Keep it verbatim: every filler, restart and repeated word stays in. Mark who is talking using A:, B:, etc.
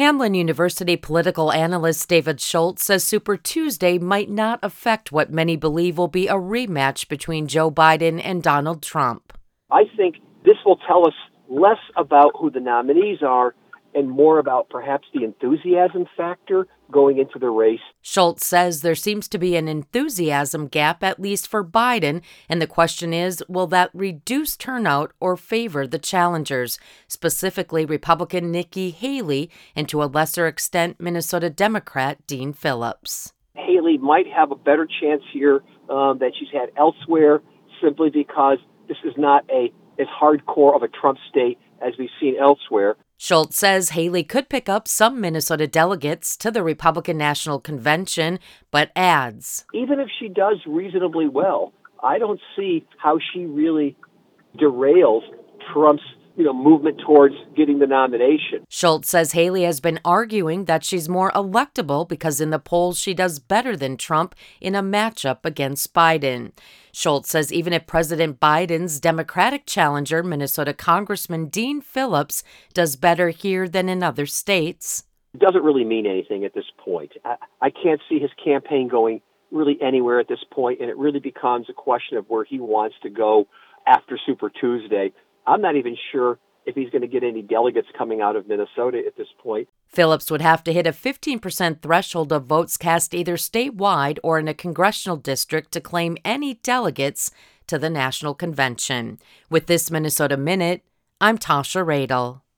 A: Hamline University political analyst David Schultz says Super Tuesday might not affect what many believe will be a rematch between Joe Biden and Donald Trump.
B: I think this will tell us less about who the nominees are and more about perhaps the enthusiasm factor going into the race.
A: Schultz says there seems to be an enthusiasm gap, at least for Biden, and the question is, will that reduce turnout or favor the challengers, specifically Republican Nikki Haley and to a lesser extent Minnesota Democrat Dean Phillips.
B: Haley might have a better chance here um, than she's had elsewhere, simply because this is not a as hardcore of a Trump state as we've seen elsewhere.
A: Schultz says Haley could pick up some Minnesota delegates to the Republican National Convention, but adds,
B: even if she does reasonably well, I don't see how she really derails Trump's you know, movement towards getting the nomination.
A: Schultz says Haley has been arguing that she's more electable because in the polls she does better than Trump in a matchup against Biden. Schultz says even if President Biden's Democratic challenger, Minnesota Congressman Dean Phillips, does better here than in other states,
B: it doesn't really mean anything at this point. I, I can't see his campaign going really anywhere at this point, and it really becomes a question of where he wants to go after Super Tuesday. I'm not even sure if he's going to get any delegates coming out of Minnesota at this point.
A: Phillips would have to hit a fifteen percent threshold of votes cast either statewide or in a congressional district to claim any delegates to the national convention. With this Minnesota Minute, I'm Tasha Radel.